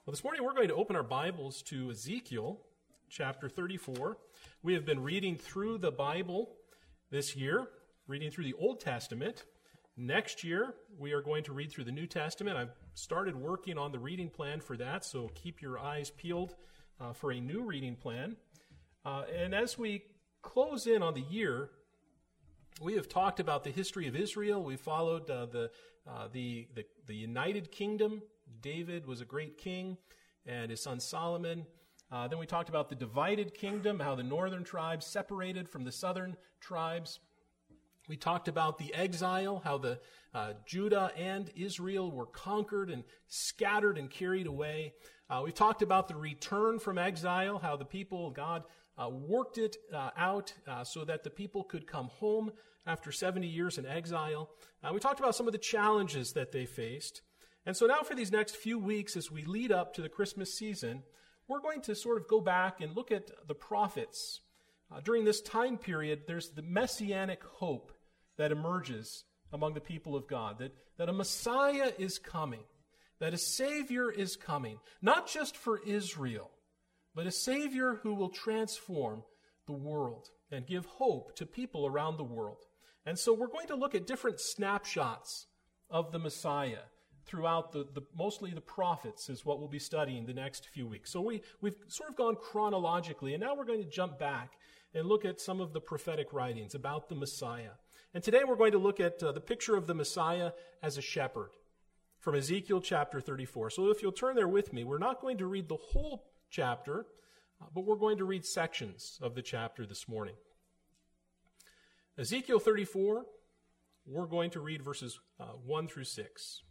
Well, this morning we're going to open our Bibles to Ezekiel chapter 34. We have been reading through the Bible this year, reading through the Old Testament. Next year, we are going to read through the New Testament. I've started working on the reading plan for that, so keep your eyes peeled for a new reading plan. And as we close in on the year, we have talked about the history of Israel. We followed the United Kingdom. David was a great king, and his son Solomon. Then we talked about the divided kingdom, how the northern tribes separated from the southern tribes. We talked about the exile, how the Judah and Israel were conquered and scattered and carried away. We've talked about the return from exile, how the people, God worked it out so that the people could come home after 70 years in exile. We talked about some of the challenges that they faced. And so now for these next few weeks, as we lead up to the Christmas season, we're going to sort of go back and look at the prophets. During this time period, there's the messianic hope that emerges among the people of God, that a Messiah is coming, that a Savior is coming, not just for Israel, but a Savior who will transform the world and give hope to people around the world. And so we're going to look at different snapshots of the Messiah throughout mostly the prophets is what we'll be studying the next few weeks. So we've sort of gone chronologically, and now we're going to jump back and look at some of the prophetic writings about the Messiah. And today we're going to look at the picture of the Messiah as a shepherd from Ezekiel chapter 34. So if you'll turn there with me, we're not going to read the whole chapter, but we're going to read sections of the chapter this morning. Ezekiel 34, we're going to read verses 1 through 6.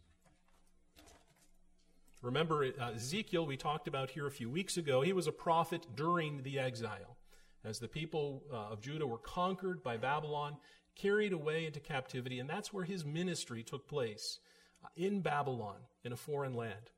Remember, Ezekiel, we talked about here a few weeks ago, he was a prophet during the exile, as the people of Judah were conquered by Babylon, carried away into captivity, and that's where his ministry took place, in Babylon, in a foreign land.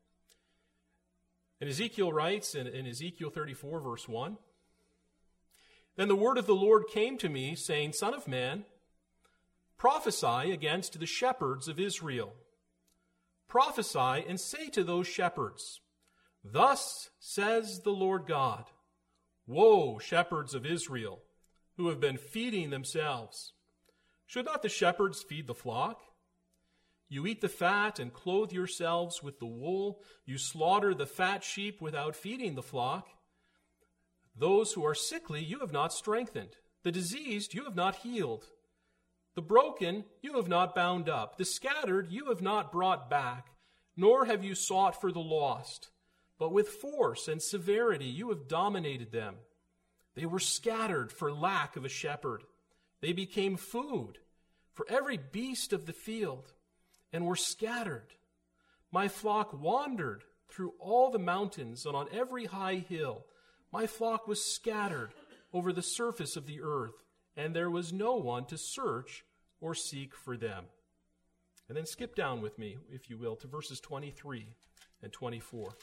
And Ezekiel writes in Ezekiel 34, verse 1, "Then the word of the Lord came to me, saying, Son of man, prophesy against the shepherds of Israel. Prophesy and say to those shepherds, Thus says the Lord God, Woe, shepherds of Israel, who have been feeding themselves. Should not the shepherds feed the flock? You eat the fat and clothe yourselves with the wool. You slaughter the fat sheep without feeding the flock. Those who are sickly you have not strengthened. The diseased you have not healed. The broken you have not bound up. The scattered you have not brought back, nor have you sought for the lost. But with force and severity you have dominated them. They were scattered for lack of a shepherd. They became food for every beast of the field, and were scattered. My flock wandered through all the mountains and on every high hill. My flock was scattered over the surface of the earth, and there was no one to search or seek for them." And then skip down with me, if you will, to verses 23 and 24.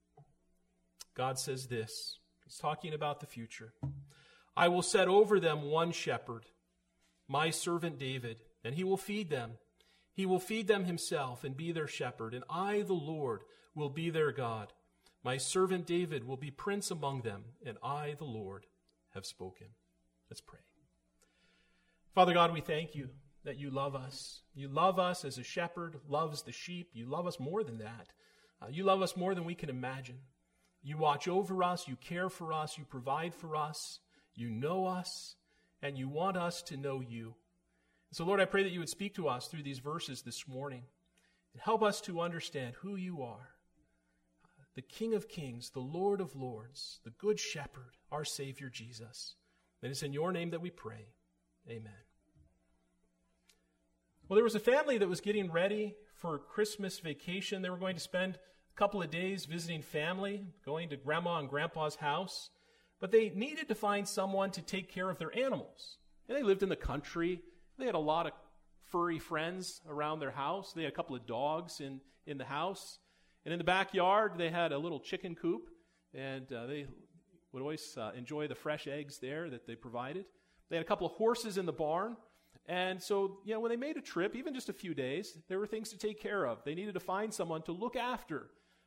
God says this. He's talking about the future. "I will set over them one shepherd, my servant David, and he will feed them. He will feed them himself and be their shepherd, and I, the Lord, will be their God. My servant David will be prince among them, and I, the Lord, have spoken." Let's pray. Father God, we thank you that you love us. You love us as a shepherd loves the sheep. You love us more than that. You love us more than we can imagine. You watch over us. You care for us. You provide for us. You know us, and you want us to know you. So, Lord, I pray that you would speak to us through these verses this morning and help us to understand who you are, the King of Kings, the Lord of Lords, the Good Shepherd, our Savior Jesus. And it's in your name that we pray. Amen. Well, there was a family that was getting ready for Christmas vacation. They were going to spend a couple of days visiting family, going to Grandma and Grandpa's house. But they needed to find someone to take care of their animals. And they lived in the country. They had a lot of furry friends around their house. They had a couple of dogs in the house. And in the backyard, they had a little chicken coop. And they would always enjoy the fresh eggs there that they provided. They had a couple of horses in the barn. And so, when they made a trip, even just a few days, there were things to take care of. They needed to find someone to look after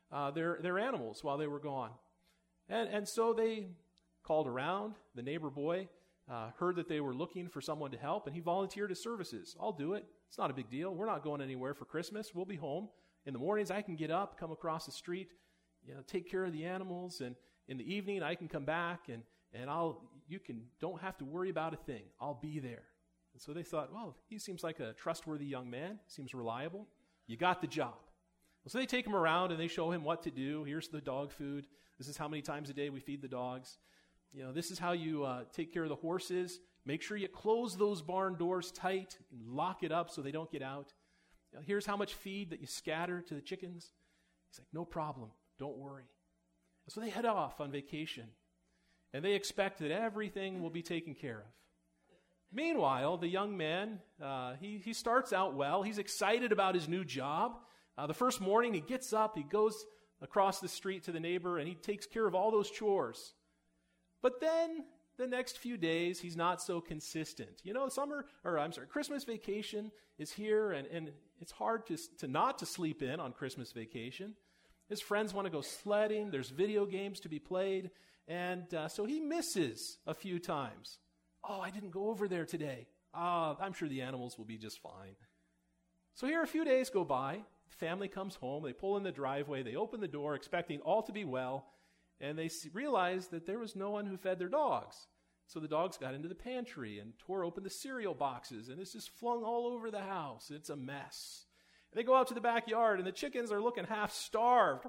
their animals while they were gone. And so they called around. The neighbor boy heard that they were looking for someone to help, and he volunteered his services. I'll do it. It's not a big deal. We're not going anywhere for Christmas. We'll be home. In the mornings, I can get up, come across the street, take care of the animals, and in the evening, I can come back, and don't have to worry about a thing. I'll be there. And so they thought, well, he seems like a trustworthy young man. Seems reliable. You got the job. So they take him around, and they show him what to do. Here's the dog food. This is how many times a day we feed the dogs. This is how you take care of the horses. Make sure you close those barn doors tight and lock it up so they don't get out. Here's how much feed that you scatter to the chickens. He's like, no problem. Don't worry. And so they head off on vacation, and they expect that everything will be taken care of. Meanwhile, the young man, he starts out well. He's excited about his new job. The first morning, he gets up, he goes across the street to the neighbor, and he takes care of all those chores. But then, the next few days, he's not so consistent. Christmas vacation is here, and it's hard to not to sleep in on Christmas vacation. His friends want to go sledding, there's video games to be played, and so he misses a few times. Oh, I didn't go over there today. I'm sure the animals will be just fine. So here a few days go by. The family comes home. They pull in the driveway. They open the door, expecting all to be well. And they realize that there was no one who fed their dogs. So the dogs got into the pantry and tore open the cereal boxes. And it's just flung all over the house. It's a mess. And they go out to the backyard, and the chickens are looking half starved.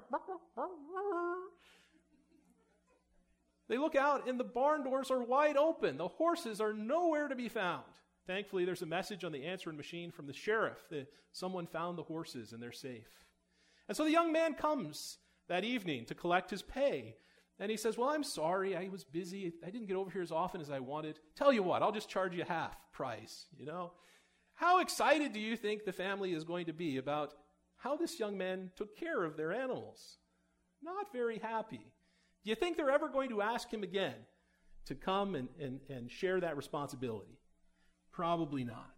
They look out, and the barn doors are wide open. The horses are nowhere to be found. Thankfully, there's a message on the answering machine from the sheriff that someone found the horses and they're safe. And so the young man comes that evening to collect his pay. And he says, well, I'm sorry. I was busy. I didn't get over here as often as I wanted. Tell you what, I'll just charge you half price, How excited do you think the family is going to be about how this young man took care of their animals? Not very happy. Do you think they're ever going to ask him again to come and share that responsibility? Probably not.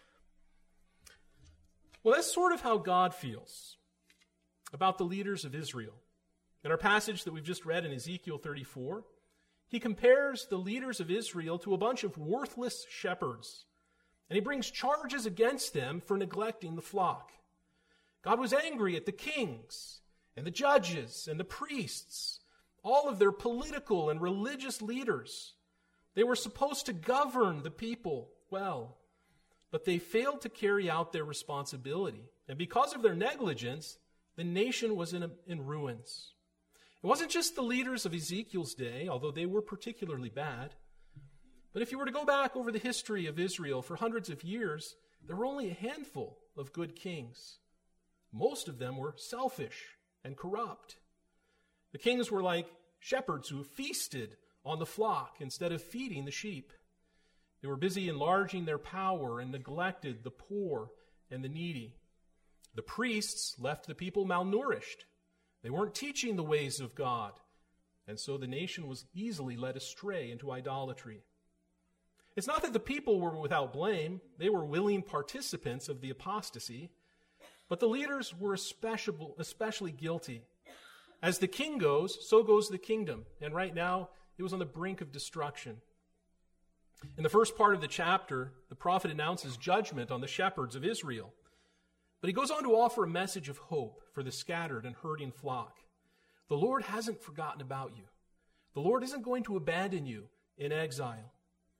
Well, that's sort of how God feels about the leaders of Israel. In our passage that we've just read in Ezekiel 34, he compares the leaders of Israel to a bunch of worthless shepherds, and he brings charges against them for neglecting the flock. God was angry at the kings and the judges and the priests, all of their political and religious leaders. They were supposed to govern the people well, but they failed to carry out their responsibility. And because of their negligence, the nation was in ruins. It wasn't just the leaders of Ezekiel's day, although they were particularly bad. But if you were to go back over the history of Israel for hundreds of years, there were only a handful of good kings. Most of them were selfish and corrupt. The kings were like shepherds who feasted on the flock instead of feeding the sheep. They were busy enlarging their power and neglected the poor and the needy. The priests left the people malnourished. They weren't teaching the ways of God, and so the nation was easily led astray into idolatry. It's not that the people were without blame. They were willing participants of the apostasy, but the leaders were especially guilty. As the king goes, so goes the kingdom, and right now it was on the brink of destruction. In the first part of the chapter, the prophet announces judgment on the shepherds of Israel. But he goes on to offer a message of hope for the scattered and hurting flock. The Lord hasn't forgotten about you. The Lord isn't going to abandon you in exile.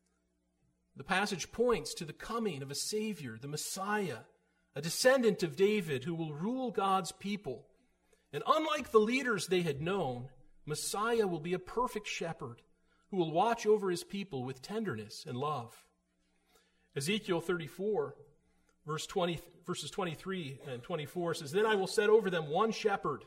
The passage points to the coming of a Savior, the Messiah, a descendant of David who will rule God's people. And unlike the leaders they had known, Messiah will be a perfect shepherd who will watch over his people with tenderness and love. Ezekiel 34, verses 23 and 24 says, Then I will set over them one shepherd,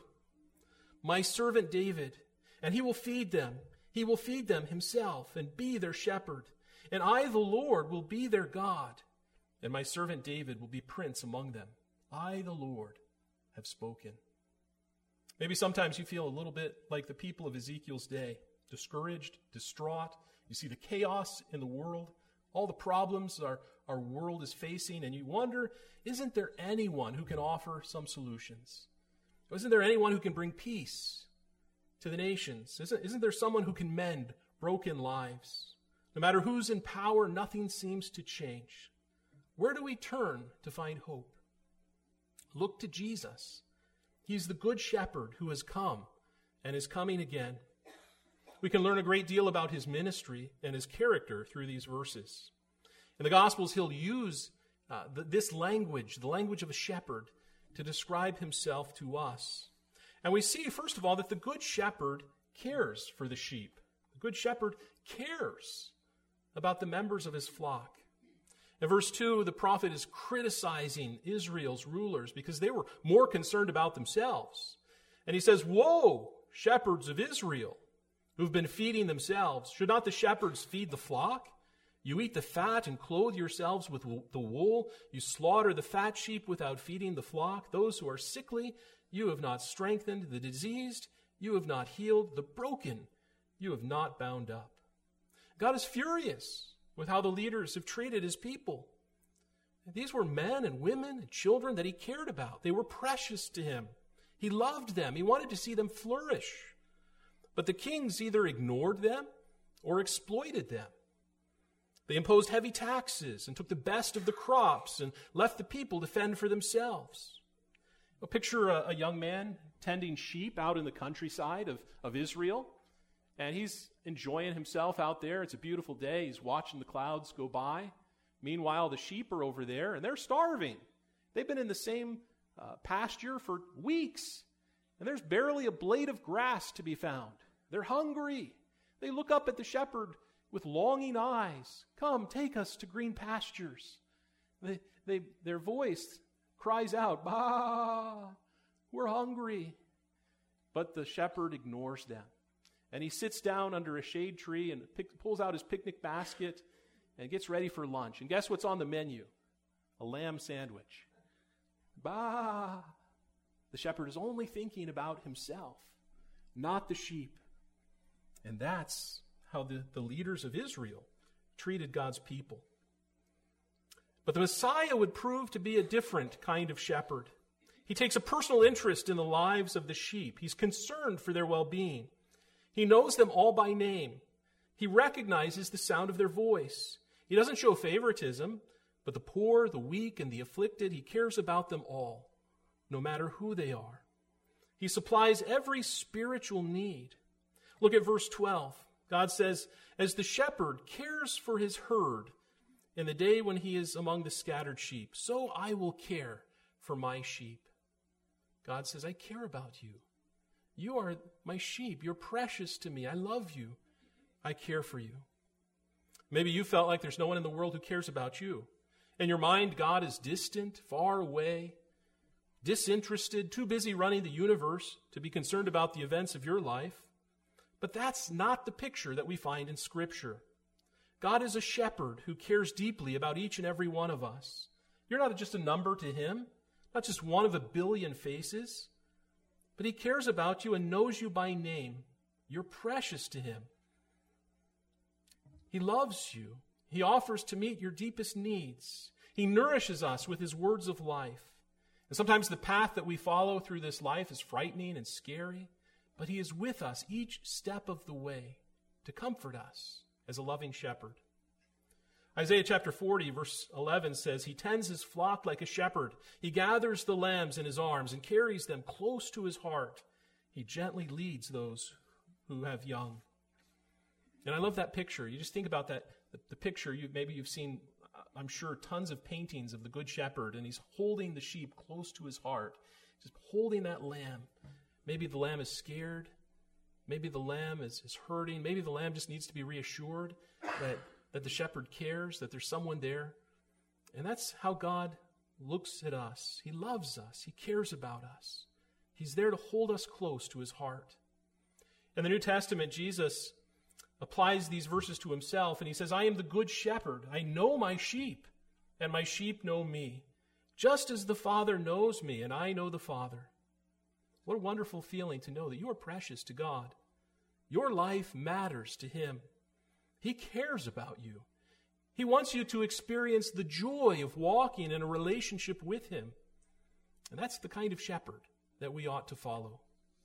my servant David, and he will feed them. He will feed them himself and be their shepherd. And I, the Lord, will be their God, and my servant David will be prince among them. I, the Lord, have spoken. Maybe sometimes you feel a little bit like the people of Ezekiel's day, discouraged, distraught. You see the chaos in the world, all the problems our world is facing, and you wonder, isn't there anyone who can offer some solutions? Isn't there anyone who can bring peace to the nations? Isn't there someone who can mend broken lives? No matter who's in power, nothing seems to change. Where do we turn to find hope? Look to Jesus. He's the good shepherd who has come and is coming again. We can learn a great deal about his ministry and his character through these verses. In the Gospels, he'll use this language, the language of a shepherd, to describe himself to us. And we see, first of all, that the good shepherd cares for the sheep. The good shepherd cares about the members of his flock. In verse 2, the prophet is criticizing Israel's rulers because they were more concerned about themselves. And he says, "Woe, shepherds of Israel, who've been feeding themselves. Should not the shepherds feed the flock? You eat the fat and clothe yourselves with the wool. You slaughter the fat sheep without feeding the flock. Those who are sickly, you have not strengthened. The diseased, you have not healed. The broken, you have not bound up." God is furious with how the leaders have treated his people. These were men and women and children that he cared about. They were precious to him. He loved them. He wanted to see them flourish. But the kings either ignored them or exploited them. They imposed heavy taxes and took the best of the crops and left the people to fend for themselves. Well, picture a young man tending sheep out in the countryside of Israel, and he's enjoying himself out there. It's a beautiful day. He's watching the clouds go by. Meanwhile, the sheep are over there, and they're starving. They've been in the same pasture for weeks, and there's barely a blade of grass to be found. They're hungry. They look up at the shepherd with longing eyes. "Come, take us to green pastures." Their voice cries out, "Bah, we're hungry." But the shepherd ignores them. And he sits down under a shade tree and pulls out his picnic basket and gets ready for lunch. And guess what's on the menu? A lamb sandwich. Bah! The shepherd is only thinking about himself, not the sheep. And that's how the leaders of Israel treated God's people. But the Messiah would prove to be a different kind of shepherd. He takes a personal interest in the lives of the sheep. He's concerned for their well-being. He knows them all by name. He recognizes the sound of their voice. He doesn't show favoritism, but the poor, the weak, and the afflicted, he cares about them all, no matter who they are. He supplies every spiritual need. Look at verse 12. God says, "As the shepherd cares for his herd in the day when he is among the scattered sheep, so I will care for my sheep." God says, "I care about you. You are my sheep. You're precious to me. I love you. I care for you." Maybe you felt like there's no one in the world who cares about you. In your mind, God is distant, far away, disinterested, too busy running the universe to be concerned about the events of your life. But that's not the picture that we find in Scripture. God is a shepherd who cares deeply about each and every one of us. You're not just a number to him, not just one of a billion faces, but he cares about you and knows you by name. You're precious to him. He loves you. He offers to meet your deepest needs. He nourishes us with his words of life. And sometimes the path that we follow through this life is frightening and scary, but he is with us each step of the way to comfort us as a loving shepherd. Isaiah chapter 40, verse 11 says, "He tends his flock like a shepherd. He gathers the lambs in his arms and carries them close to his heart. He gently leads those who have young." And I love that picture. You just think about that, the picture. Maybe you've seen, I'm sure, tons of paintings of the Good Shepherd, and he's holding the sheep close to his heart, just holding that lamb. Maybe the lamb is scared. Maybe the lamb is hurting. Maybe the lamb just needs to be reassured that the shepherd cares, that there's someone there. And that's how God looks at us. He loves us. He cares about us. He's there to hold us close to his heart. In the New Testament, Jesus applies these verses to himself, and he says, "I am the good shepherd. I know my sheep, and my sheep know me, just as the Father knows me, and I know the Father." What a wonderful feeling to know that you are precious to God. Your life matters to him. He cares about you. He wants you to experience the joy of walking in a relationship with him. And that's the kind of shepherd that we ought to follow.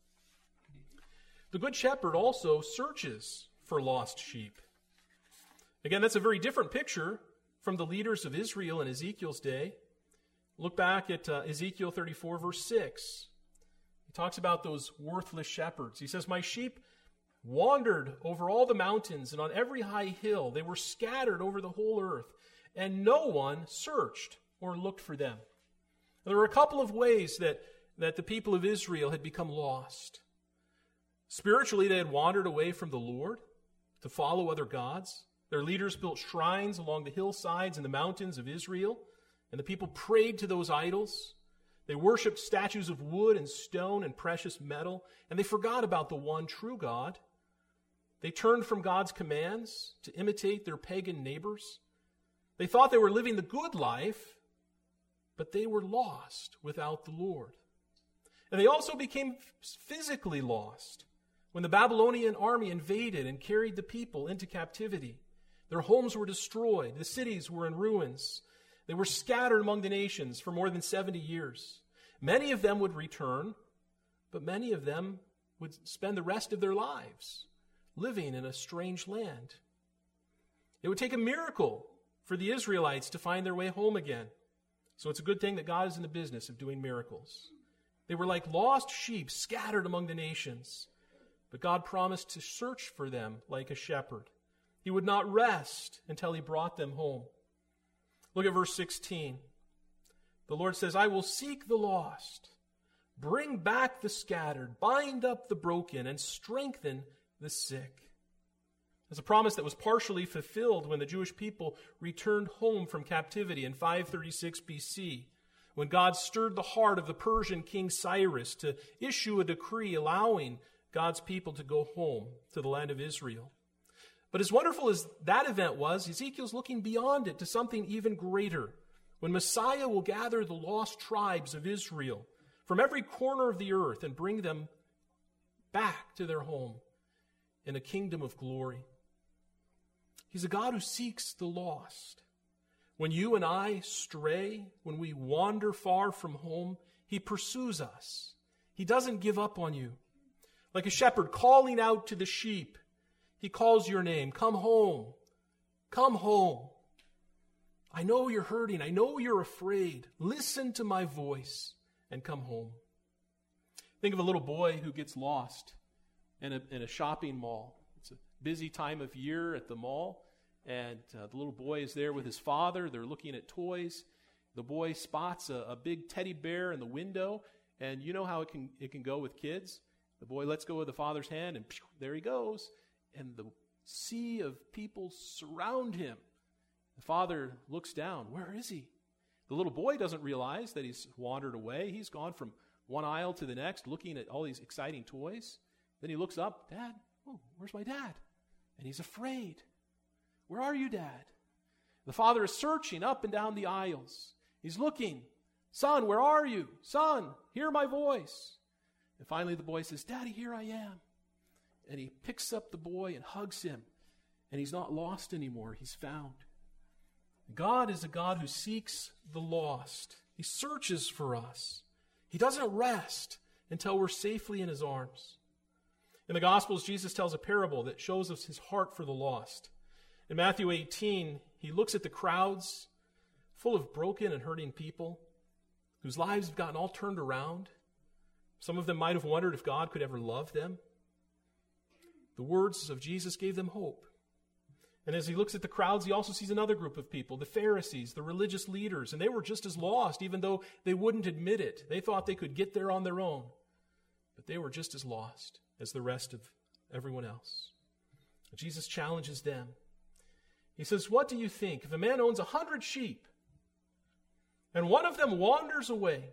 The Good Shepherd also searches for lost sheep. Again, that's a very different picture from the leaders of Israel in Ezekiel's day. Look back at Ezekiel 34, verse 6. He talks about those worthless shepherds. He says, "My sheep wandered over all the mountains and on every high hill. They were scattered over the whole earth, and no one searched or looked for them." And there were a couple of ways that the people of Israel had become lost. Spiritually, they had wandered away from the Lord to follow other gods. Their leaders built shrines along the hillsides and the mountains of Israel, and the people prayed to those idols. They worshipped statues of wood and stone and precious metal, and they forgot about the one true God. They turned from God's commands to imitate their pagan neighbors. They thought they were living the good life, but they were lost without the Lord. And they also became physically lost when the Babylonian army invaded and carried the people into captivity. Their homes were destroyed. The cities were in ruins. They were scattered among the nations for more than 70 years. Many of them would return, but many of them would spend the rest of their lives living in a strange land. It would take a miracle for the Israelites to find their way home again. So it's a good thing that God is in the business of doing miracles. They were like lost sheep scattered among the nations. But God promised to search for them like a shepherd. He would not rest until he brought them home. Look at verse 16. The Lord says, "I will seek the lost, bring back the scattered, bind up the broken, and strengthen the sick." It's a promise that was partially fulfilled when the Jewish people returned home from captivity in 536 BC, when God stirred the heart of the Persian king Cyrus to issue a decree allowing God's people to go home to the land of Israel. But as wonderful as that event was, Ezekiel's looking beyond it to something even greater, when Messiah will gather the lost tribes of Israel from every corner of the earth and bring them back to their home in a kingdom of glory. He's a God who seeks the lost. When you and I stray, when we wander far from home, he pursues us. He doesn't give up on you. Like a shepherd calling out to the sheep, he calls your name. Come home. Come home. I know you're hurting. I know you're afraid. Listen to my voice and come home. Think of a little boy who gets lost in a shopping mall. It's a busy time of year at the mall, and the little boy is there with his father. They're looking at toys. The boy spots a big teddy bear in the window, and you know how it can go with kids. The boy lets go of the father's hand, and there he goes. And the sea of people surround him. The father looks down. Where is he? The little boy doesn't realize that he's wandered away. He's gone from one aisle to the next, looking at all these exciting toys. Then he looks up. "Dad, where's my dad?" And he's afraid. "Where are you, Dad?" The father is searching up and down the aisles. He's looking. "Son, where are you? Son, hear my voice." And finally the boy says, "Daddy, here I am." And he picks up the boy and hugs him. And he's not lost anymore. He's found. God is a God who seeks the lost. He searches for us. He doesn't rest until we're safely in his arms. In the Gospels, Jesus tells a parable that shows us his heart for the lost. In Matthew 18, he looks at the crowds full of broken and hurting people whose lives have gotten all turned around. Some of them might have wondered if God could ever love them. The words of Jesus gave them hope. And as he looks at the crowds, he also sees another group of people, the Pharisees, the religious leaders, and they were just as lost, even though they wouldn't admit it. They thought they could get there on their own, but they were just as lost as the rest of everyone else. Jesus challenges them. He says, "What do you think? If a man owns 100 sheep, and one of them wanders away,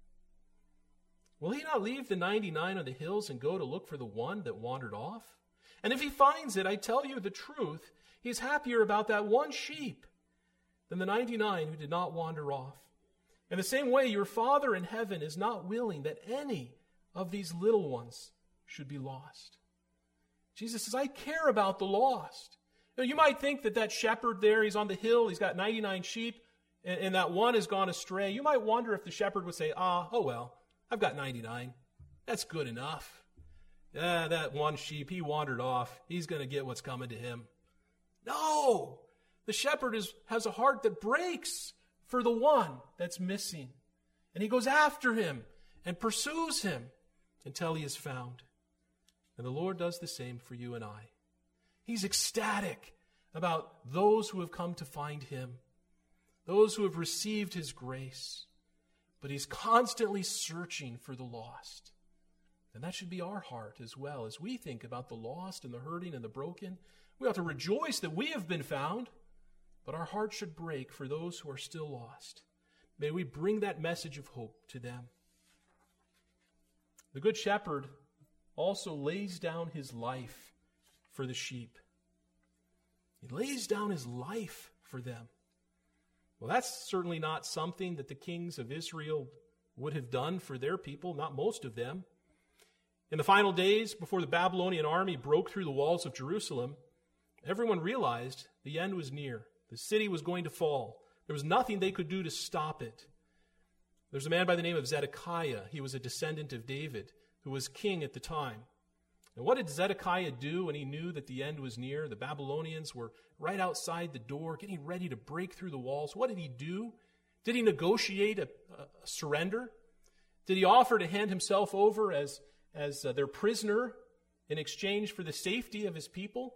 will he not leave the 99 on the hills and go to look for the one that wandered off? And if he finds it, I tell you the truth, he's happier about that one sheep than the 99 who did not wander off. In the same way, your Father in heaven is not willing that any of these little ones should be lost." Jesus says, I care about the lost. You might think that shepherd there, he's on the hill, he's got 99 sheep, and that one has gone astray. You might wonder if the shepherd would say, oh well, I've got 99. That's good enough. That one sheep, he wandered off. He's going to get what's coming to him. No! The shepherd has a heart that breaks for the one that's missing. And he goes after him and pursues him until he is found. And the Lord does the same for you and I. He's ecstatic about those who have come to find him, those who have received his grace. But he's constantly searching for the lost. And that should be our heart as well. As we think about the lost and the hurting and the broken, we ought to rejoice that we have been found, but our heart should break for those who are still lost. May we bring that message of hope to them. The Good Shepherd also lays down his life for the sheep. He lays down his life for them. Well, that's certainly not something that the kings of Israel would have done for their people, not most of them. In the final days, before the Babylonian army broke through the walls of Jerusalem, everyone realized the end was near. The city was going to fall. There was nothing they could do to stop it. There's a man by the name of Zedekiah. He was a descendant of David, who was king at the time. And what did Zedekiah do when he knew that the end was near? The Babylonians were right outside the door, getting ready to break through the walls. What did he do? Did he negotiate a surrender? Did he offer to hand himself over as their prisoner in exchange for the safety of his people?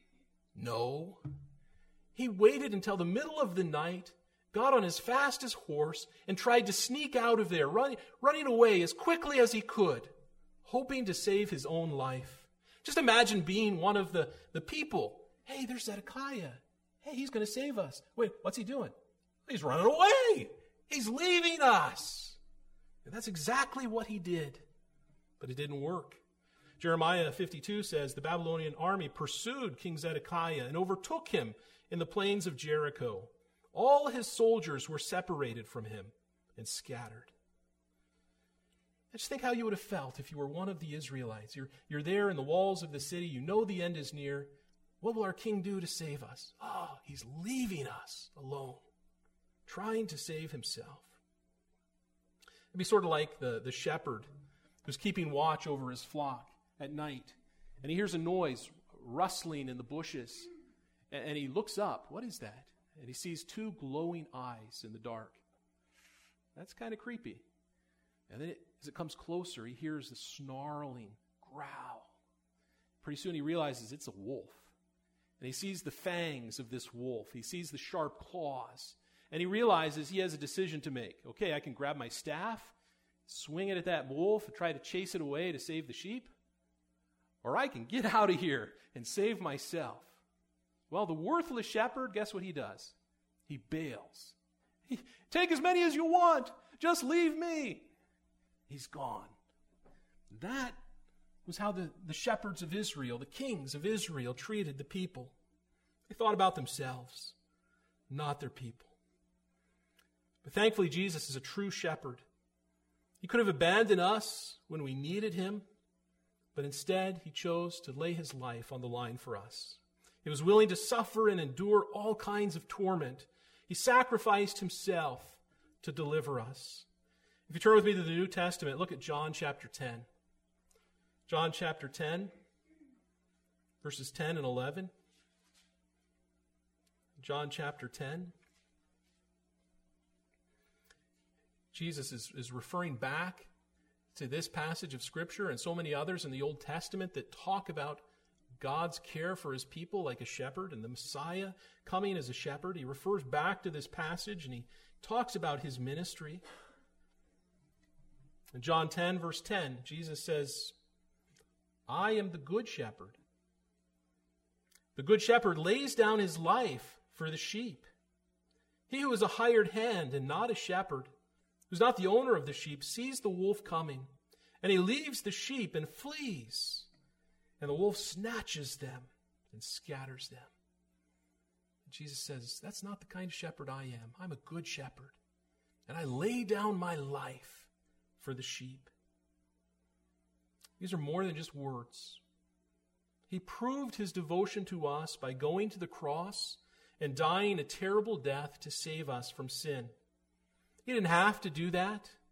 No. He waited until the middle of the night, got on his fastest horse, and tried to sneak out of there, running away as quickly as he could, hoping to save his own life. Just imagine being one of the people. Hey, there's Zedekiah. Hey, he's going to save us. Wait, what's he doing? He's running away. He's leaving us. And that's exactly what he did. But it didn't work. Jeremiah 52 says, the Babylonian army pursued King Zedekiah and overtook him in the plains of Jericho. All his soldiers were separated from him and scattered. Just think how you would have felt if you were one of the Israelites. You're there in the walls of the city. You know the end is near. What will our king do to save us? Oh, he's leaving us alone, trying to save himself. It'd be sort of like the shepherd who's keeping watch over his flock at night. And he hears a noise rustling in the bushes. And he looks up. What is that? And he sees two glowing eyes in the dark. That's kind of creepy. And then as it comes closer, he hears the snarling growl. Pretty soon he realizes it's a wolf. And he sees the fangs of this wolf. He sees the sharp claws. And he realizes he has a decision to make. Okay, I can grab my staff, swing it at that wolf, and try to chase it away to save the sheep. Or I can get out of here and save myself. Well, the worthless shepherd, guess what he does? He bails. Take as many as you want. Just leave me. He's gone. That was how the shepherds of Israel, the kings of Israel, treated the people. They thought about themselves, not their people. But thankfully, Jesus is a true shepherd. He could have abandoned us when we needed him, but instead he chose to lay his life on the line for us. He was willing to suffer and endure all kinds of torment. He sacrificed himself to deliver us. If you turn with me to the New Testament, look at John chapter 10. John chapter 10, verses 10 and 11. John chapter 10. Jesus is referring back to this passage of Scripture and so many others in the Old Testament that talk about God's care for his people like a shepherd and the Messiah coming as a shepherd. He refers back to this passage and he talks about his ministry. In John 10, verse 10, Jesus says, I am the good shepherd. The good shepherd lays down his life for the sheep. He who is a hired hand and not a shepherd, who's not the owner of the sheep, sees the wolf coming, and he leaves the sheep and flees. And the wolf snatches them and scatters them. And Jesus says, that's not the kind of shepherd I am. I'm a good shepherd. And I lay down my life for the sheep. These are more than just words. He proved his devotion to us by going to the cross and dying a terrible death to save us from sin. He didn't have to do that,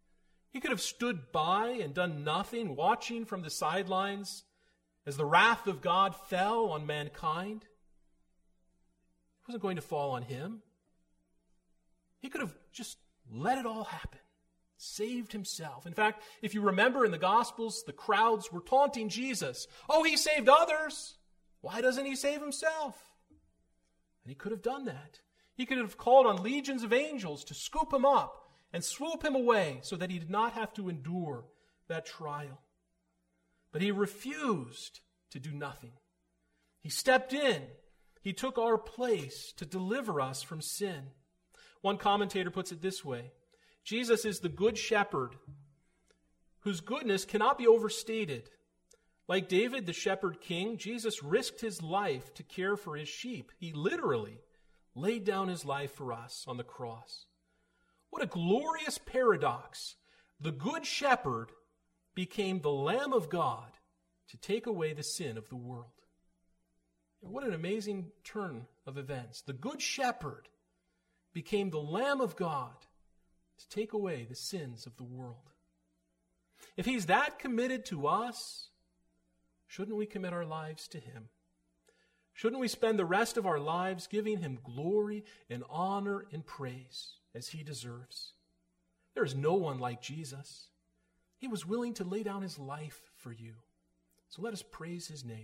He could have stood by and done nothing, watching from the sidelines as the wrath of God fell on mankind. It wasn't going to fall on him. He could have just let it all happen, saved himself. In fact, if you remember in the Gospels, the crowds were taunting Jesus. Oh, he saved others. Why doesn't he save himself? And he could have done that. He could have called on legions of angels to scoop him up and swoop him away so that he did not have to endure that trial. But he refused to do nothing. He stepped in. He took our place to deliver us from sin. One commentator puts it this way: Jesus is the good shepherd whose goodness cannot be overstated. Like David, the shepherd king, Jesus risked his life to care for his sheep. He literally laid down his life for us on the cross. What a glorious paradox. The good shepherd became the Lamb of God to take away the sin of the world. What an amazing turn of events. The good shepherd became the Lamb of God to take away the sins of the world. If he's that committed to us, shouldn't we commit our lives to him? Shouldn't we spend the rest of our lives giving him glory and honor and praise as he deserves? There is no one like Jesus. He was willing to lay down his life for you. So let us praise his name.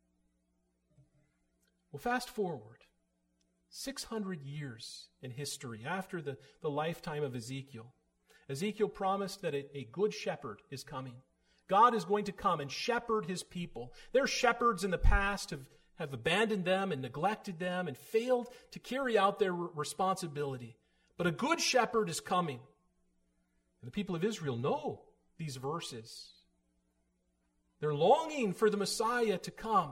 Well, fast forward 600 years in history after the lifetime of Ezekiel. Ezekiel promised that a good shepherd is coming. God is going to come and shepherd his people. Their shepherds in the past have abandoned them and neglected them and failed to carry out their responsibility. But a good shepherd is coming. And the people of Israel know these verses. They're longing for the Messiah to come.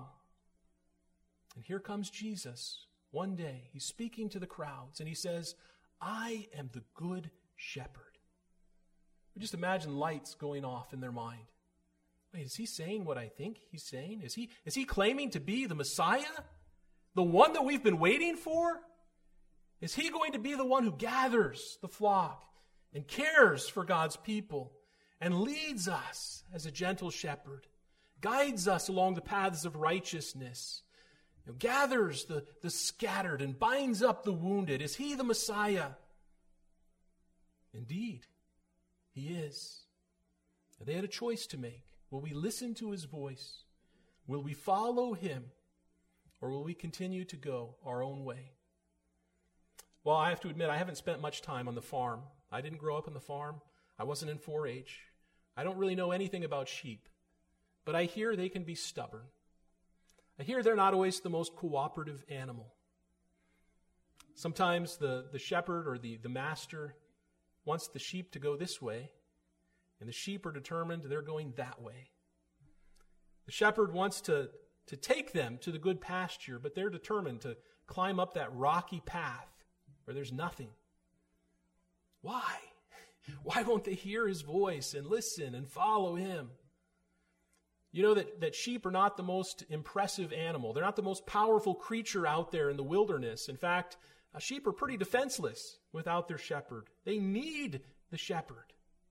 And here comes Jesus. One day, he's speaking to the crowds, and he says, I am the good shepherd. We just imagine lights going off in their mind. Wait, is he saying what I think he's saying? Is he claiming to be the Messiah? The one that we've been waiting for? Is he going to be the one who gathers the flock and cares for God's people and leads us as a gentle shepherd, guides us along the paths of righteousness, gathers the scattered and binds up the wounded? Is he the Messiah? Indeed, he is. They had a choice to make. Will we listen to his voice? Will we follow him? Or will we continue to go our own way? Well, I have to admit, I haven't spent much time on the farm. I didn't grow up on the farm. I wasn't in 4-H. I don't really know anything about sheep. But I hear they can be stubborn. I hear they're not always the most cooperative animal. Sometimes the shepherd or the master wants the sheep to go this way, and the sheep are determined they're going that way. The shepherd wants to take them to the good pasture, but they're determined to climb up that rocky path where there's nothing. Why? Why won't they hear his voice and listen and follow him? You know that sheep are not the most impressive animal. They're not the most powerful creature out there in the wilderness. In fact, sheep are pretty defenseless without their shepherd. They need the shepherd.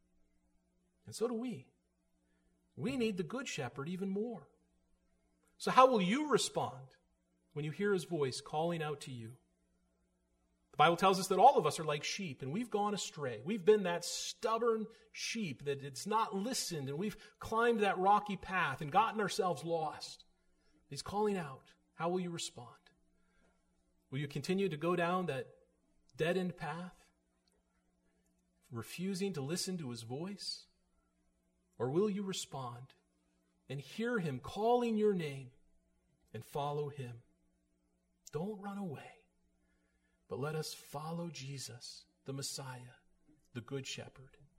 And so do we. We need the good shepherd even more. So how will you respond when you hear his voice calling out to you? The Bible tells us that all of us are like sheep, and we've gone astray. We've been that stubborn sheep that it's not listened, and we've climbed that rocky path and gotten ourselves lost. He's calling out. How will you respond? Will you continue to go down that dead-end path, refusing to listen to his voice? Or will you respond and hear him calling your name and follow him? Don't run away. But let us follow Jesus, the Messiah, the Good Shepherd.